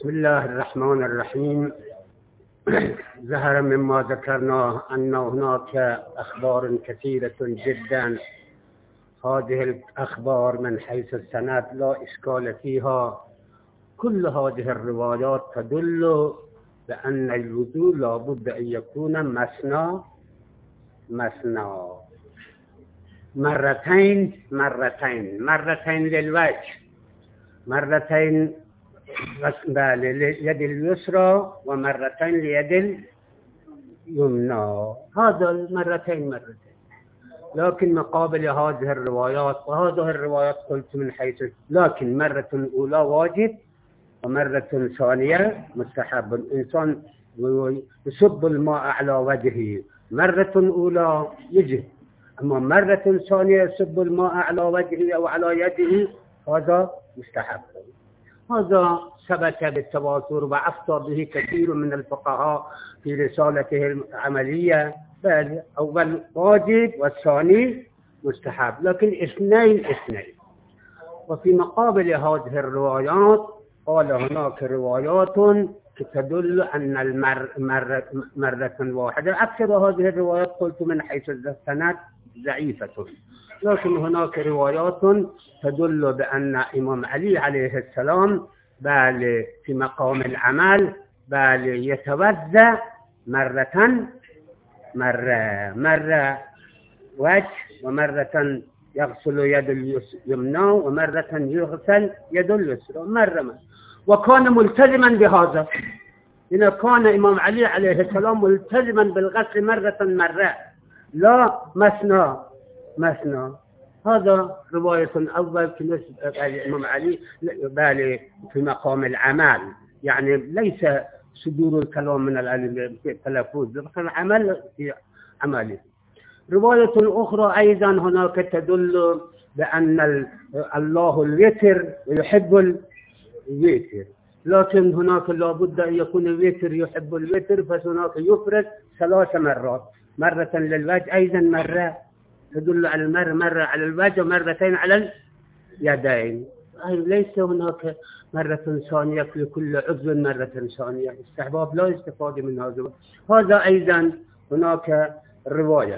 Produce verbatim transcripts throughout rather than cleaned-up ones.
بسم الله الرحمن الرحيم. ظهر مما ذكرنا أن هناك أخبار كثيرة جدا. هذه الأخبار من حيث السند لا إشكال فيها. كل هذه الروايات تدل بأن الوضوء لابد أن يكون مثنى مثنى مرتين مرتين مرتين للوجه، مرتين لليد اليسرى ومرتين ليد اليمنى. هذا المرتين مرتين. لكن مقابل هذه الروايات وهذه الروايات قلت من حيث، لكن مرة أولى واجب ومرة ثانية مستحب. الإنسان يصب الماء على وجهه مرة أولى يجب، أما مرة ثانية يصب الماء على وجهه أو على يده هذا مستحب. هذا ثبت بالتواتر وأفتى به كثير من الفقهاء في رسالته العملية. بل أول واجب والثاني مستحب، لكن اثنين اثنين. وفي مقابل هذه الروايات قال هناك روايات تدل أن المر مرة, مرة واحدة. أكثر هذه الروايات قلت من حيث السند ضعيفة، لكن هناك روايات تدل بأن إمام علي عليه السلام بل في مقام العمل بل يتوضأ مرة مرة مرة وجه، ومرة يغسل يد اليمنى ومرة يغسل يد اليسرى مرة مرة. وكان ملتزما بهذا. إن كان إمام علي عليه السلام ملتزما بالغسل مرة مرة لا مثنى مثنى. هذا رواية أول بالنسبة لإمام علي بل في مقام العمل، يعني ليس صدور الكلام من التلفظ، بل العمل في عمله. رواية أخرى أيضا هناك تدل بأن الله الوتر ويحب الوتر، لكن هناك لابد أن يكون الوتر يحب الوتر، فهناك يفرد ثلاث مرات، مرة للوجه أيضا مرة تدل على المرة مرة على الوجه ومرتين على اليدين. ليس هناك مرة ثانية لكل عضو مرة ثانية. استحباب لا يستفاد من هذا. هذا أيضا هناك رواية،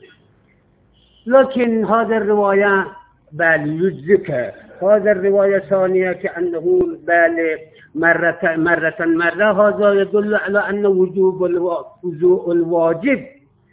لكن هذا الرواية بل يجزك. هذا الرواية ثانية كأنه بل مرة مرة مرة. هذا يدل على أن وجوب الوضوء الواجب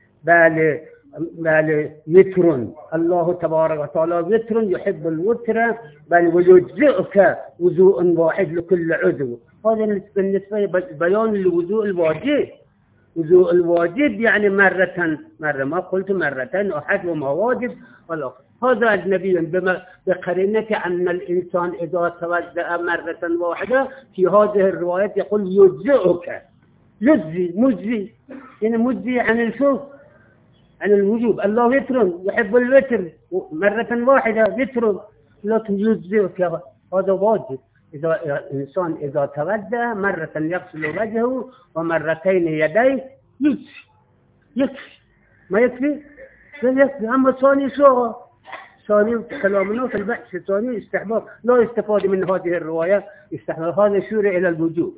بل بل وتر. الله تبارك وتعالى وتر يحب الوتر بل ويجزئك وضوء واحد لكل عضو. هذا بالنسبة بيان لوضوء الواجب. وضوء الواجب يعني مرة مرة، ما قلت مرتين أحد وما واجب ولا. هذا النبي بما بقرينة أن الإنسان إذا توضأ مرة واحدة في هذه الروايات يقول يجزئك. يجزي مجزي يعني مجزي عن الشوف عن الوجوب. الله وتر يحب الوتر مرة واحدة وتر، لكن يجزئك هذا واجب. إذا الإنسان إذا توضأ مرة يغسل وجهه ومرتين يديه يكفي يكفي ما يكفي لا يكفي. أما ثاني شو ثاني كلامنا في البحث الثاني استحباب لا يستفاد من هذه الرواية. استحباب هذا يشير إلى الوجوب.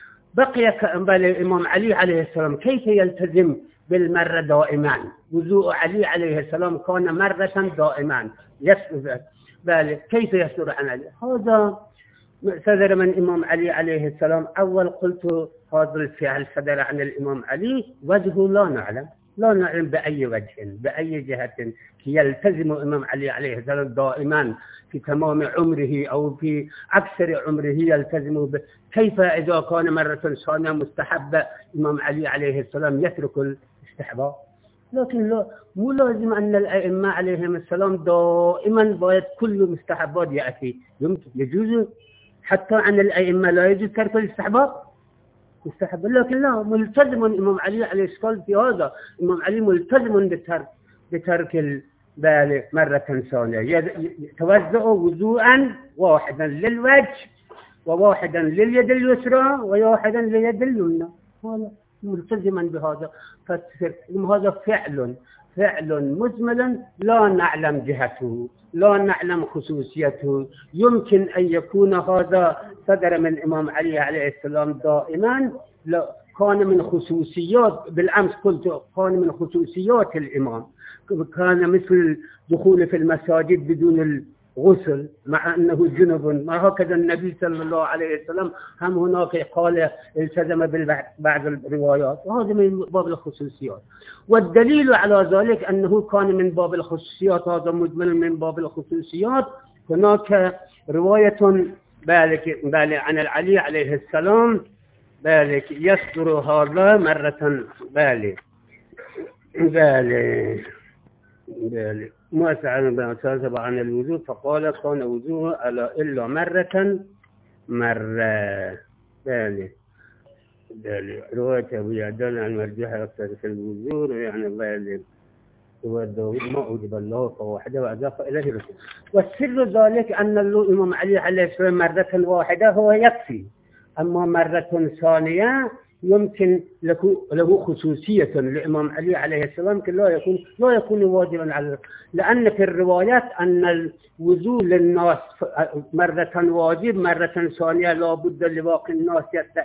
بقي الإمام علي عليه السلام كيف يلتزم بالمرة دائما. وضوء علي عليه السلام كان مرة دائما يسر بل كيف يسر عن علي. هذا صدر من الإمام علي عليه السلام. أول قلت هذا الفعل صدر عن الإمام علي، وجهه لا نعلم لا نعلم بأي وجه بأي جهة يلتزم الإمام علي عليه السلام دائما في تمام عمره أو في أكثر عمره يلتزم ب... كيف إذا كان مرة ثانية مستحبة الإمام علي عليه السلام يترك الاستحباب. لكن لا مو لازم أن الأئمة عليهم السلام دائما بايد كل مستحبات يأتي. يجوز حتى عن الأئمة لا يجوز ترك الاستحباب مستحب، لكن لا ملتزم الإمام علي عليه السلام في هذا. الإمام علي ملتزم بترك بترك البال مرة ثانية. يتوضأ وضوءا واحدا للوجه وواحدا لليد اليسرى وواحدا لليد اليمنى. هذا ملتزما بهذا. فهذا فعل فعل مجمل لا نعلم جهته لا نعلم خصوصيته. يمكن أن يكون هذا صدر من إمام علي عليه السلام دائما كان من خصوصيات، بالأمس قلت كان من خصوصيات الإمام، كان مثل دخول في المساجد بدون الغسل مع أنه جنب، ما هكذا النبي صلى الله عليه وسلم هم هناك قال التزم ببعض الروايات، وهذا من باب الخصوصيات. والدليل على ذلك أنه كان من باب الخصوصيات، هذا مجمل من باب الخصوصيات. هناك رواية بالك بالك عن العلي عليه السلام بالك يصدر هذا مرة بالك بالك بالك ما سأل بأساس عن الوضوء فقال كان وضوء إلا مرة مرة بالك بالك رواية أبو يعدل عن مرجوح أكثر في الوضوء يعني بالك هو داود ما أوجب الله فواحدة وأضاف إليه رسول. والسر ذلك أن الإمام علي عليه السلام مرة واحدة هو يكفي، أما مرة ثانية يمكن له خصوصية للإمام علي عليه السلام لا يكون لا يكون واجبا على، لأن في الروايات أن الوضوء للناس مرة واجب، مرة ثانية لا بد لباقي الناس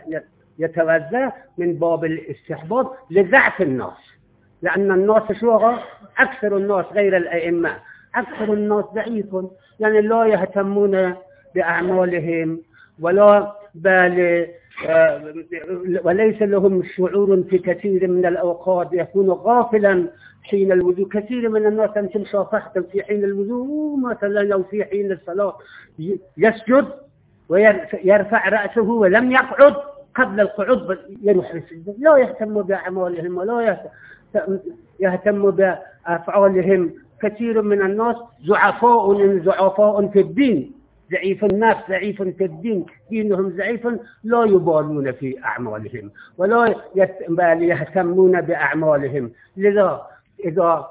يتوزع من باب الاستحباب لضعف الناس، لأن الناس شو أكثر الناس غير الأئمة أكثر الناس ضعيف، يعني لا يهتمون بأعمالهم ولا بل وليس لهم شعور في كثير من الأوقات، يكون غافلا حين الوضوء. كثير من الناس أنتم شافحتم في حين الوضوء مثلا لو في حين الصلاة يسجد ويرفع رأسه ولم يقعد قبل القعود يروح للسجود، لا يهتم بأعمالهم ولا يهتم بأفعالهم. كثير من الناس ضعفاء ضعفاء في الدين، ضعيف النفس ضعيف في الدين، دينهم ضعيف، لا يبالون في أعمالهم ولا يهتمون بأعمالهم. لذا إذا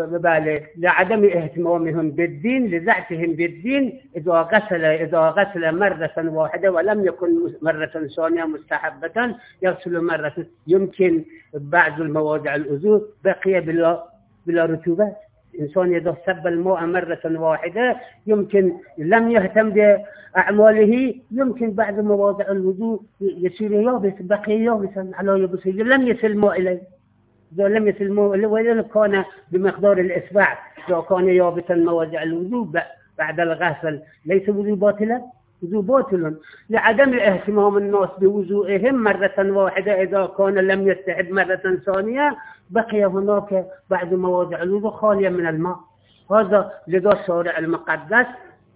لعدم اهتمامهم بالدين لضعفهم بالدين إذا غسل إذا غسل مرة واحدة ولم يكن مرة ثانية مستحبة يغسل مرة، يمكن بعض المواضع الوضوء بقي بلا بلا رطوبة. إنسان إذا سب الماء مرة واحدة يمكن لم يهتم بأعماله، يمكن بعد مواضع الوضوء يصير يابس بقي يابسا على يبسه، لم يصل الماء إليه. إذا لم يصل الماء إليه وإذا كان بمقدار الإصبع، إذا كان يابسا مواضع الوضوء بعد الغسل ليس وضوء باطلا، وضوء باطل لعدم اهتمام الناس بوضوئهم مرة واحدة. إذا كان لم يستحب مرة ثانية بقي هناك بعض مواضع الوضوء خالية من الماء. هذا لذا الشارع المقدس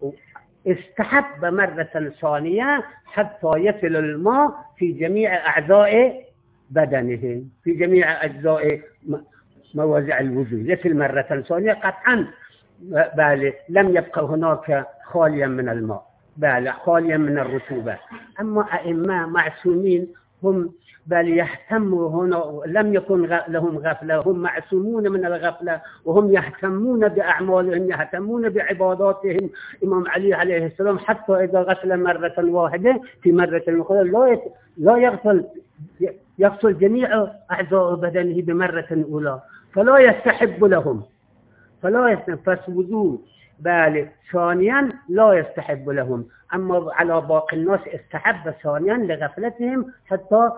استحب مرة ثانية حتى يصل الماء في جميع أعضاء بدنه، في جميع أجزاء مواضع الوضوء يصل مرة ثانية قطعا، بل لم يبقى هناك خاليا من الماء بل خاليا من الرطوبة. أما أئمة معصومين هم بل يهتموا هنا، لم يكن لهم غفلة، هم معصومون من الغفلة وهم يهتمون بأعمالهم يهتمون بعباداتهم. إمام علي عليه السلام حتى إذا غسل مرة واحدة في مرة أخرى لا لا يغسل يغسل جميع أعضاء بدنه بمرة أولى، فلا يستحب لهم فلا يستحب فسوذوا بل ثانيا لا يستحب لهم. أما على باقي الناس استحب ثانيا لغفلتهم حتى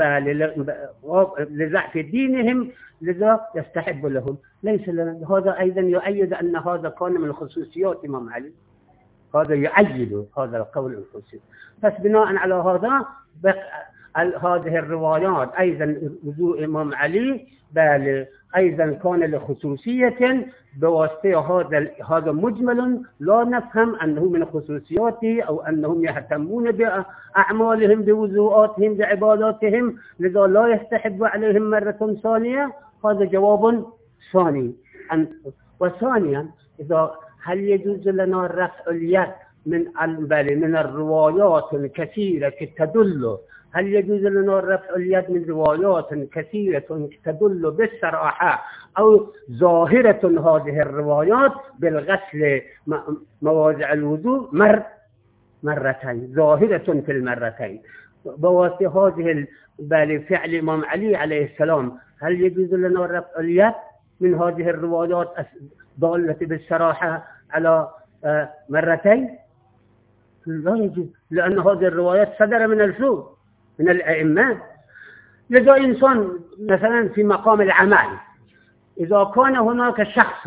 لضعف دينهم، لذا يستحب لهم. ليس لنا هذا أيضا يؤيد أن هذا كان من خصوصيات إمام علي، هذا يؤيد هذا القول الخصوصي. بس بناء على هذا هذه الروايات أيضا وضوء إمام علي بل أيضا كان لخصوصية بواسطة هذا هذا مجمل، لا نفهم أنه من خصوصياته أو أنهم يهتمون بأعمالهم بوضوءاتهم بعباداتهم لذا لا يستحب عليهم مرة ثانية. هذا جواب ثاني. وثانيا إذا هل يجوز لنا رفع اليد من من الروايات الكثيرة تدل هل يجوز لنا رفع اليد من روايات كثيرة تدل بالصراحة أو ظاهرة هذه الروايات بالغسل مواضع الوضوء مر مرتين ظاهرة في المرتين بواسطة هذه فعل إمام علي عليه السلام؟ هل يجوز لنا رفع اليد من هذه الروايات ضالة بالصراحة على مرتين؟ لا يجوز، لأن هذه الروايات صدر من الرسول من الأئمة. لذا إنسان مثلا في مقام العمل إذا كان هناك شخص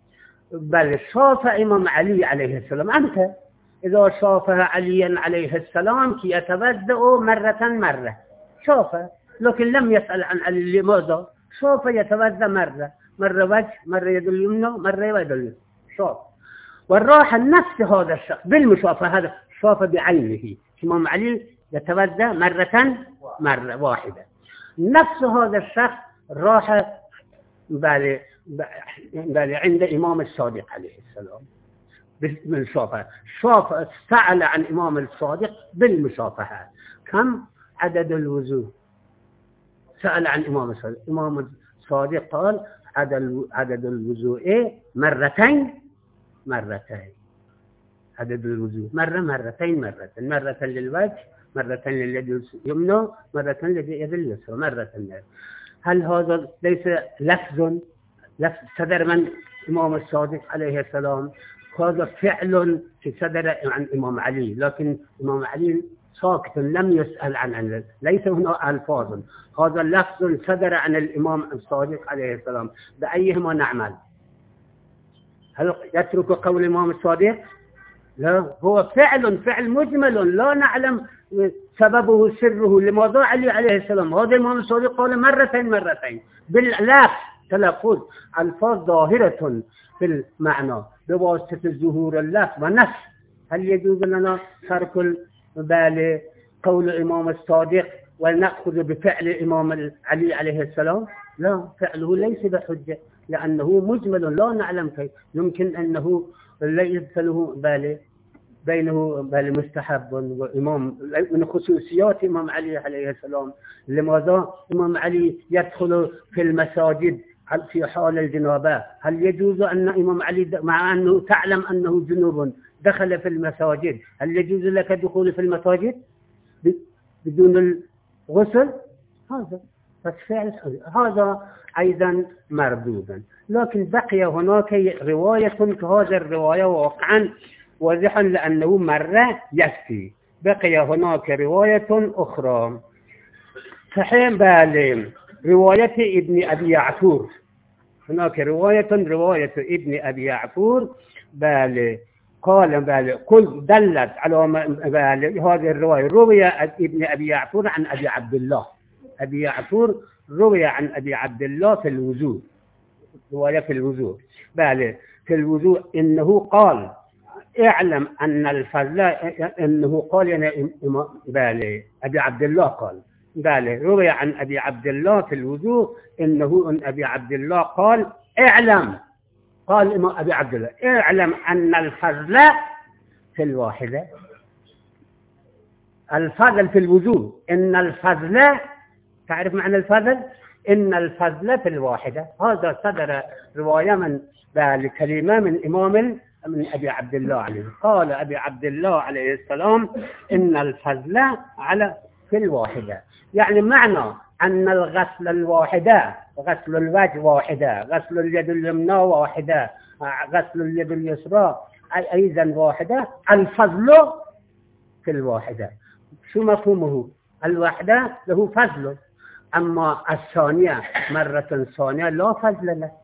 بل شاف إمام علي عليه السلام، أنت إذا شافها عليا عليه السلام كي يتوضأ مرة مرة شافه، لكن لم يسأل عن علي لماذا شاف يتوضأ مرة مرة وجه مرة يد اليمنى مرة يد اليسرى شاف، والراح نفس هذا الشخص بالمشافهة هذا شاف بعينه إمام علي يتوضأ مرة مرة واحدة، نفس هذا الشخص راح بالي بالي عند إمام الصادق عليه السلام بالمشافهة، شاف سأل عن إمام الصادق بالمشافهة. كم عدد الوضوء؟ سأل عن إمام الصادق، إمام الصادق قال عدد عدد الوضوء مرتين مرتين، عدد الوضوء مرة مرتين مرة مرة للوجه مرة لليد اليمنى مرة لليد اليسرى مرة. هل هذا ليس لفظ لفظ صدر من إمام الصادق عليه السلام؟ هذا فعل صدر عن إمام علي، لكن إمام علي ساكت لم يسأل عن عنه، ليس هنا ألفاظ، هذا لفظ صدر عن الإمام الصادق عليه السلام. بأيهما نعمل؟ هل يترك قول الإمام الصادق؟ لا، هو فعل فعل مجمل لا نعلم سببه سره لماذا علي عليه السلام. هذا الإمام الصادق قال مرتين مرتين باللفظ تلفظ ألفاظ ظاهرة في المعنى بواسطة ظهور اللفظ ونفس. هل يجوز لنا ترك بال قول الإمام الصادق ونأخذ بفعل الإمام علي عليه السلام؟ لا، فعله ليس بحجة لأنه مجمل لا نعلم كيف يمكن أنه ليس له بال بينه بال مستحب وإمام من خصوصيات إمام علي عليه السلام. لماذا إمام علي يدخل في المساجد في حال الجنابة؟ هل يجوز أن إمام علي مع أنه تعلم أنه جنوب دخل في المساجد، هل يجوز لك دخول في المساجد بدون الغسل؟ هذا فعل هذا أيضا مردودا. لكن بقي هناك رواية كهذا الرواية واقعا واضحا لأنه مرة يكفي. بقي هناك رواية أخرى صحيح بالي رواية ابن أبي يعفور. هناك رواية رواية ابن أبي يعفور بالي قال بالي قل دلت على بالي هذه الرواية روي ابن أبي يعفور عن أبي عبد الله. أبي يعفور روي عن أبي عبد الله في الوضوء، رواية في الوضوء بالي في الوضوء إنه قال اعلم أن الفضل إنه قال يعني بالي أبي عبد الله قال بالي روي عن أبي عبد الله في الوضوء إنه أن أبي عبد الله قال اعلم قال أبي عبد الله اعلم أن الفضل في الواحدة. الفضل في الوضوء إن الفضل، تعرف معنى الفضل؟ إن الفضل في الواحدة. هذا صدر رواية من بالكلمة من إمام من أبي عبد الله عليه. قال أبي عبد الله عليه السلام إن الفضل على في الواحدة، يعني معنى أن الغسل الواحدة غسل الوجه واحدة، غسل اليد اليمنى واحدة، غسل اليد اليسرى أيضا واحدة، الفضل في الواحدة. شو مفهومه؟ الواحدة له فضل، أما الثانية مرة ثانية لا فضل له،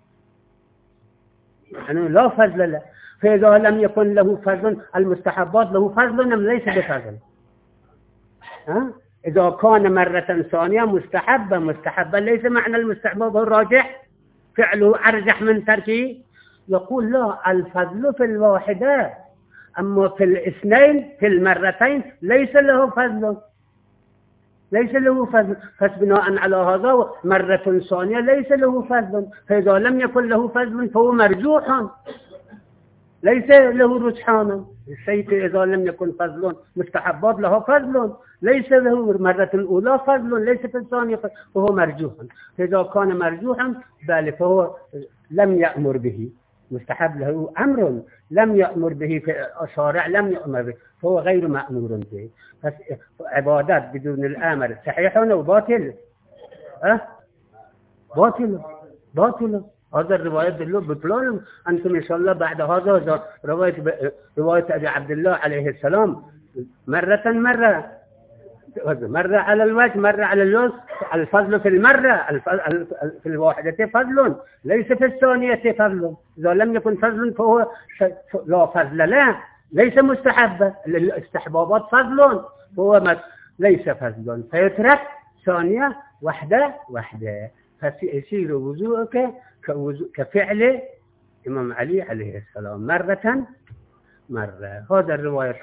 يعني لا فضل له. فإذا لم يكن له فضل المستحبات له فضل أم ليس بفضل؟ ها؟ إذا كان مرة ثانية مستحبة مستحبة ليس معنى المستحبة الراجح فعله أرجح من تركه. يقول لا، الفضل في الواحدة، أما في الاثنين في المرتين ليس له فضل، ليس له فضل. فبناء على هذا مرة ثانية ليس له فضل، فإذا لم يكن له فضل فهو مرجوح ليس له رجحانا. الشيء إذا لم يكن فضل مستحبات له فضل ليس له مرة الأولى فضل ليس في الثانية فهو مرجوح. فإذا كان مرجوحا بل فهو لم يأمر به، مستحب له أمر لم يأمر به في الشارع لم يأمر به فهو غير مأمور به. عبادات بدون الأمر صحيح وباطل. أه؟ باطل باطل. هذا الرواية دلوا بطلان. أنتم إن شاء الله بعد هذا رواية رواية أبي عبد الله عليه السلام مرة مرة مرة على الوجه مرة على اليسر. الفضل في المرة في الواحدة فضل، ليس في الثانية فضل. إذا لم يكن فضل فهو لا فضل لا، ليس مستحبة. الاستحبابات فضل فهو ليس فضل، فيترك ثانية واحدة واحدة، فيصير وضوءك كفعل إمام علي عليه السلام مرة مرة. هذا الرواية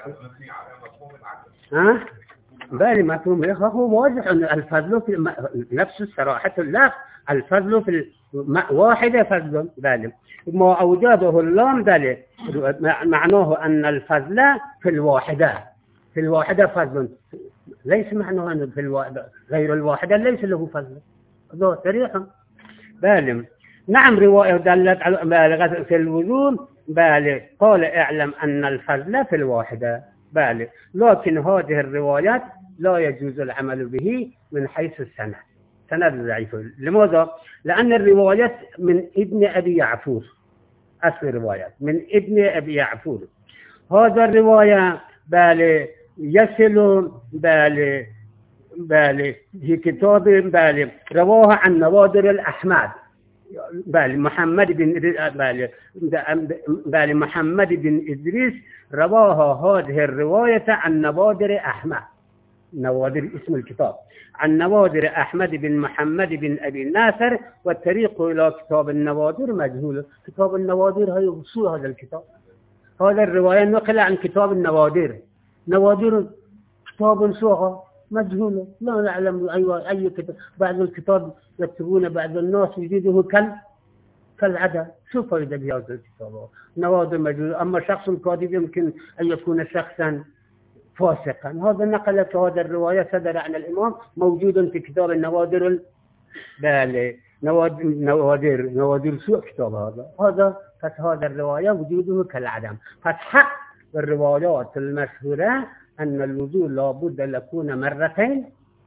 ها بالي مفهوم يا هو واضح أن الفضل في نفس صراحة الله، الفضل في واحدة فضل بالي ما أوجده اللام بالي معناه أن الفضل في الواحدة في الواحدة فضل، ليس معناه أن في الواحدة غير الواحدة ليس له فضل. هذا صريح بالي. نعم رواية دلت على في الوضوء بالي قال اعلم أن الفضل في الواحدة بالي، لكن هذه الروايات لا يجوز العمل به من حيث السند، سند ضعيف. لماذا؟ لأن الروايات من ابن أبي يعفور، أصل الروايات من ابن أبي يعفور. هذا الرواية بالي يصل بالي بالي في كتاب بالي رواه عن نوادر الأحمد بالي محمد بن بالي بالي محمد بن إدريس رواه هذه الرواية عن نوادر أحمد، نوادر اسم الكتاب، عن نوادر أحمد بن محمد بن أبي الناصر، والطريق إلى كتاب النوادر مجهول. كتاب النوادر هي وصول هذا الكتاب، هذا الرواية نقل عن كتاب النوادر. نوادر كتاب صغير مجهول لا نعلم أي أي كتاب. بعض الكتاب يكتبون بعض الناس يجده كال كالعدد، شو فائدة بهذا الكتاب؟ نوادر مجهول. أما شخص كاذب يمكن أن يكون شخصا فاسقا. هذا نقل في هذا الرواية صدر عن الإمام موجود في كتاب النوادر بالي نوادر نوادر نوادر سوء كتاب هذا هذا فهذا الرواية وجوده كالعدم. فحق الروايات المشهورة أن الوضوء لابد أن يكون مرتين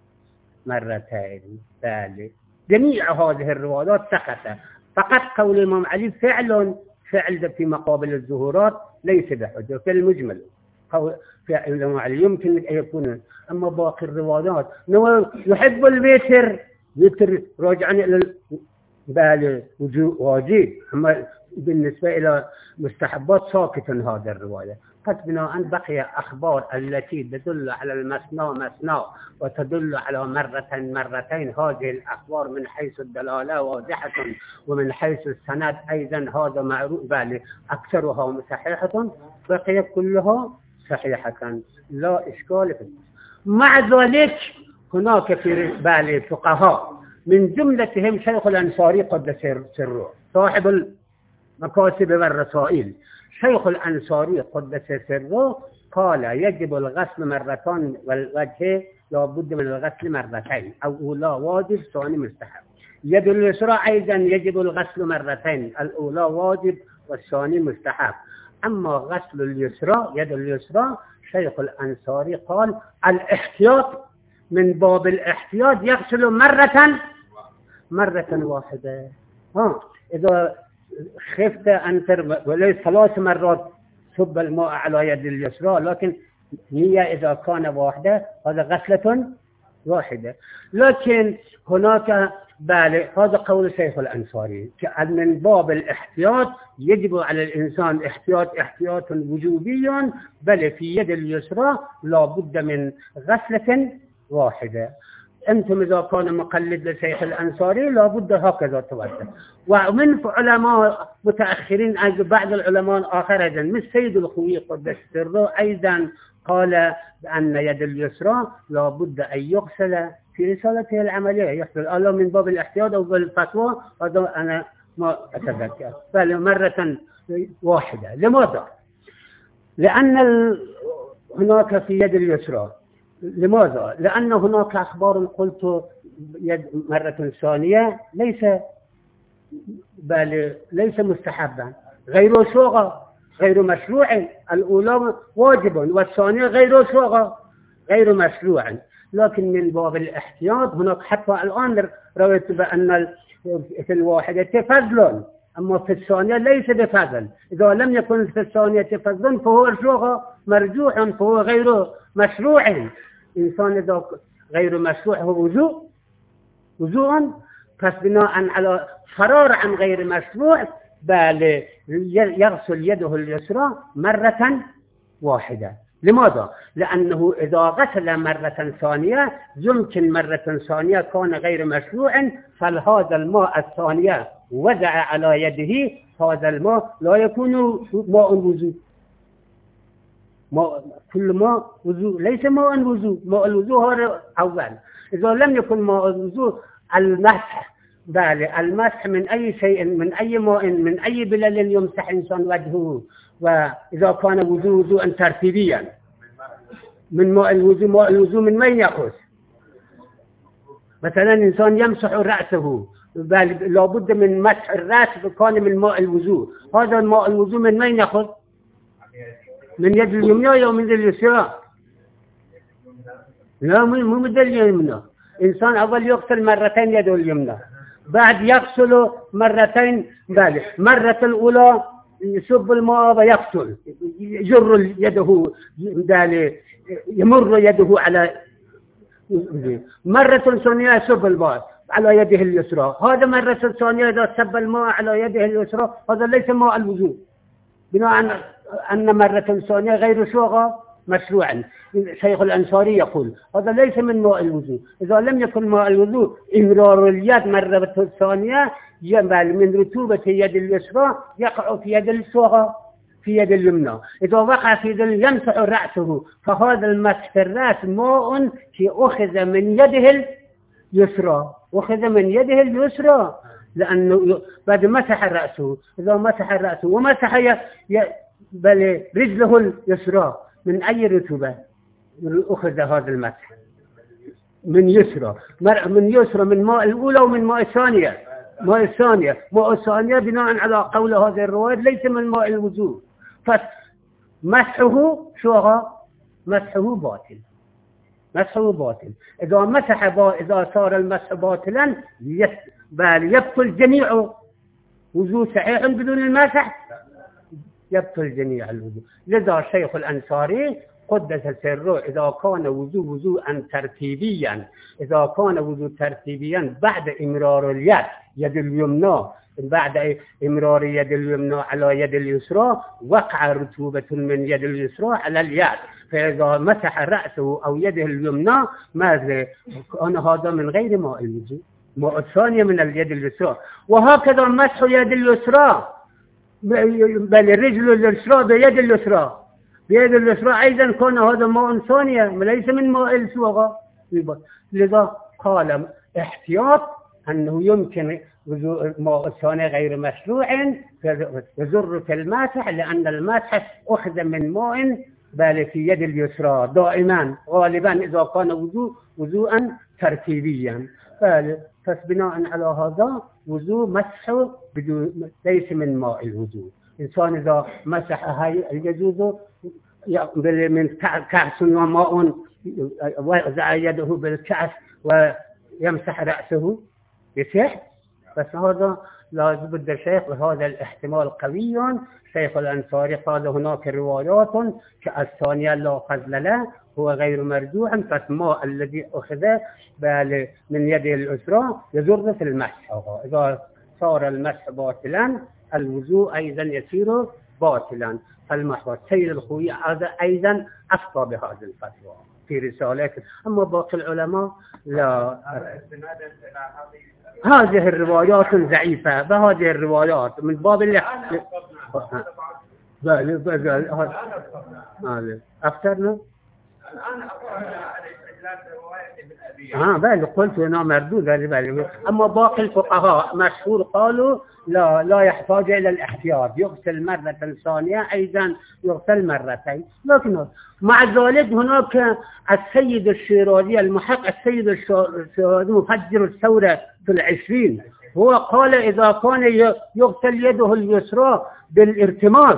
مرتين بالي. جميع هذه الروايات سقط، فقط قول الإمام علي فعل فعل في مقابل الظهورات ليس بحجة في المجمل. فعل الإمام علي يمكن أن يكون. أما باقي الروايات يحب الوتر وتر راجعا إلى بالي واجب، أما بالنسبة إلى مستحبات ساكت هذا الرواية. قد بناء بقي أخبار التي تدل على المثنى مثنى وتدل على مرة مرتين. هذه الأخبار من حيث الدلالة واضحة، ومن حيث السند أيضا هذا معروف بالي أكثرها صحيحة، بقي كلها صحيحة لا إشكال فيه. مع ذلك هناك في بالي فقهاء من جملتهم شيخ الأنصاري قدس سره صاحب المكاسب والرسائل. شيخ الأنصاري قدس سره قال يجب الغسل مرتين والوجه لابد من الغسل مرتين، أولى واجب ثاني مستحب. يد اليسرى أيضا يجب الغسل مرتين، الأولى واجب والثاني مستحب. أما غسل اليسرى يد اليسرى شيخ الأنصاري قال الاحتياط من باب الاحتياط يغسل مرة مرة واحدة. ها إذا خفت أن ترمى وليس ثلاث مرات صب الماء على يد اليسرى، لكن هي إذا كان واحدة هذا غسلة واحدة. لكن هناك بالي هذا قول شيخ الأنصاري من باب الاحتياط يجب على الإنسان احتياط احتياط وجوبي، بل في يد اليسرى لا بد من غسلة واحدة. أنتم إذا كان مقلد لشيخ الأنصاري لا بد هكذا توجه. ومن علماء متأخرين بعض العلماء الآخرين مثل سيد الخوي قدس سره أيضا قال بأن يد اليسرى لا بد أن يغسل في رسالته العملية، يغسل الله من باب الاحتياط أو بالفتوى، هذا أنا ما أتذكر، بل مرة واحدة. لماذا؟ لأن هناك في يد اليسرى. لماذا؟ لأن هناك أخبار قلت يد مرة ثانية ليس بل ليس مستحبا، غير صغة غير مشروع. الأولى واجب والثانية غير صغة غير مشروع. لكن من باب الاحتياط هناك حتى الآن رويت بأن في الواحدة فضل أما في الثانية ليس بفضل. إذا لم يكن في الثانية فضل فهو مرجوح، فهو غير مشروع. إنسان إذا غير مشروع هو وضوء وضوء، پس بناء على فرار عن غير مشروع بل يغسل يده اليسرى مرة واحدة. لماذا؟ لأنه إذا غسل مرة ثانية يمكن مرة ثانية كان غير مشروع، فهذا الماء الثانية وضع على يده، هذا الماء لا يكون ماء وضوء. ماء كل ماء وضوء ليس ماء وضوء، ماء الوضوء هذا أول. إذا لم يكن ماء الوضوء المسح، بل المسح من أي شيء، من أي ماء، من أي بلل يمسح إنسان وجهه، وإذا كان وضوء وضوءا ترتيبيا من ماء الوضوء. ماء الوضوء من وين يأخذ؟ مثلا إنسان يمسح رأسه، بل لابد من مسح الرأس كان من ماء الوضوء. هذا الماء الوضوء من وين يأخذ؟ من يد اليمنى أو من يد اليسرى؟ لا، مو من يد اليمنى. إنسان أول يغسل مرتين يده اليمنى، بعد يغسل مرتين، بل مرة الأولى يصب الماء ويغسل، يجر يده، يمر يده على مرة ثانية يصب الماء على يده اليسرى. هذا مرة ثانية إذا صب الماء على يده اليسرى هذا ليس ماء الوضوء، بناء أن مرة ثانية غير شوغة مشروعا. شيخ الأنصاري يقول هذا ليس من ماء الوضوء. إذا لم يكن ماء الوضوء إمرار اليد مرة ثانية ينبال من رطوبة يد اليسرى يقع في يد اليسرى في يد اليمنى. إذا وقع في يد يمسح رأسه، فهذا المسح في الرأس ماء أخذ من يده اليسرى، أخذ من يده اليسرى، لأنه بعد مسح رأسه. إذا مسح رأسه ومسح ي... ي... بل رجله اليسرى، من أي رطوبة أخذ هذا المسح؟ من يسرى، من يسرى، من ماء الأولى ومن ماء الثانية. ماء الثانية ماء الثانية بناء على قول هذا الرواية ليس من ماء الوضوء، فمسحه شو؟ مسحه باطل، مسحه باطل. إذا مسح با... إذا صار المسح باطلا يس... بل يبطل جميع وضوء صحيح بدون المسح، يبطل جميع الوضوء. لذا شيخ الأنصاري قدس سره إذا كان وضوء وضوءا ترتيبيا، إذا كان وضوء ترتيبيا بعد إمرار اليد يد اليمنى، بعد إمرار يد اليمنى على يد اليسرى وقع رطوبة من يد اليسرى على اليد، فإذا مسح رأسه أو يده اليمنى ماذا؟ كان هذا من غير ماء الوضوء، ماء الثانية من اليد اليسرى. وهكذا مسح يد اليسرى، بل الرجل اليسرى بيد اليسرى، بيد اليسرى أيضا كان هذا ماء ثانية ليس من ماء السوغة. لذا قال احتياط أنه يمكن ماء الثاني غير مشروع يزر في الماسح، لأن الماسح أخذ من ماء بل في يد اليسرى دائما غالبا إذا كان وضوء وضوءا ترتيبيا. فبناء على هذا وضوء مسح ليس من ماء الوضوء. إنسان إذا مسح هاي يجوز من كأس وماء وضع يده بالكأس ويمسح رأسه يصح، بس هذا لا بد الشيخ وهذا الاحتمال قوي. شيخ الأنصاري قال هناك روايات كالثانية لا فضل له هو غير مرجوع، فالماء الذي أخذ من يده اليسرى يزر في المسح. إذا صار المسح باطلا الوضوء أيضا يصير باطلا. فالمحور سيد الخوي هذا أيضا أفتى بهذه الفتوى في رسالته. أما باقي العلماء لا. هذه الروايات ضعيفة، بهذه الروايات من باب اللي أفترنا الآن ها بالي قلت هنا مردود. أما باقي الفقهاء مشهور قالوا لا لا يحتاج إلى الاحتياط، يغسل مرة ثانية أيضا يغسل مرتين. لكن مع ذلك هناك السيد الشيرازي المحق السيد الشيرازي مفجر الثورة في العشرين هو قال إذا كان يغسل يده اليسرى بالارتماس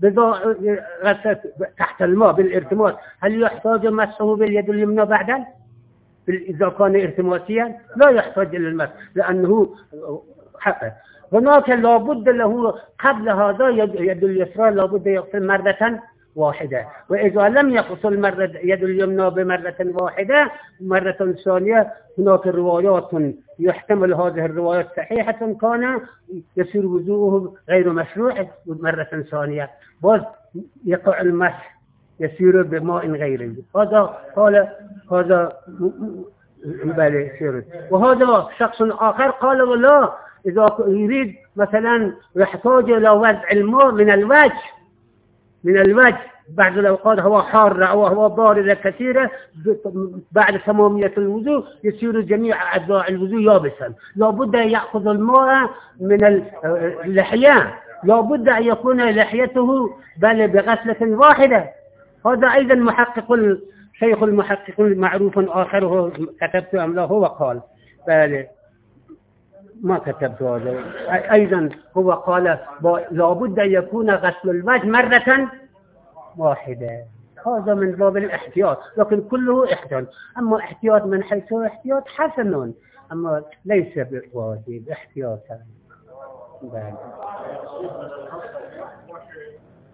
تحت الماء بالارتماس هل يحتاج مسحه باليد اليمنى بعدا؟ إذا كان ارتماسيا لا يحتاج إلى المسح، لأنه حقه هناك لابد له قبل هذا يد اليسرى لابد يغسل مرة واحدة، وإذا لم يغسل مرة يد اليمنى بمرة واحدة مرة ثانية هناك روايات يحتمل هذه الروايات صحيحة كان يصير وضوءه غير مشروع مرة ثانية، بس يقع المسح يسير بماء غيره. هذا قال هذا بل يسير. وهذا شخص آخر قال لا، إذا يريد مثلا يحتاج إلى وضع الماء من الوجه من الوجه بعد الأوقات هو حار أو هو باردة كثيرة بعد تمامية الوضوء يصير جميع أعضاء الوضوء يابسا، لابد أن يأخذ الماء من اللحية، لابد أن يكون لحيته بل بغسلة واحدة. هذا أيضا محقق شيخ المحقق المعروف آخره كتبت أم لا هو قال بل ما كتبت هذا أيضا هو قال لابد أن يكون غسل الوجه مرة واحدة. هذا من باب الاحتياط، لكن كله احتياط، أما احتياط من حيث احتياط حسن، أما ليس بواجب احتياطا.